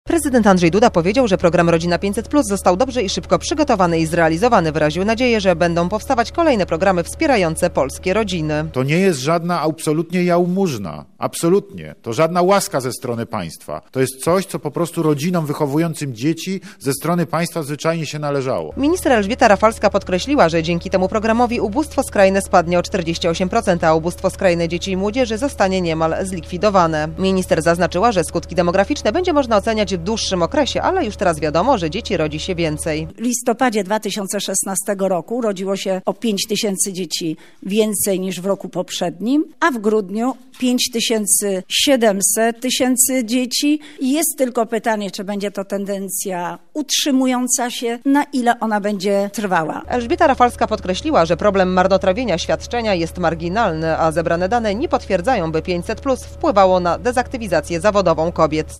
Prezydent Andrzej Duda powiedział, że program Rodzina 500+ został dobrze i szybko przygotowany i zrealizowany. Wyraził nadzieję, że będą powstawać kolejne programy wspierające polskie rodziny. To nie jest żadna absolutnie jałmużna. Absolutnie. To żadna łaska ze strony państwa. To jest coś, co po prostu rodzinom wychowującym dzieci ze strony państwa zwyczajnie się należało. Minister Elżbieta Rafalska podkreśliła, że dzięki temu programowi ubóstwo skrajne spadnie o 48%, a ubóstwo skrajne dzieci i młodzieży zostanie niemal zlikwidowane. Minister zaznaczyła, że skutki demograficzne będzie można oceniać w dłuższym okresie, ale już teraz wiadomo, że dzieci rodzi się więcej. W listopadzie 2016 roku rodziło się o 5 tysięcy dzieci więcej niż w roku poprzednim, a w grudniu 5700 dzieci. Jest tylko pytanie, czy będzie to tendencja utrzymująca się, na ile ona będzie trwała. Elżbieta Rafalska podkreśliła, że problem marnotrawienia świadczenia jest marginalny, a zebrane dane nie potwierdzają, by 500+ wpływało na dezaktywizację zawodową kobiet.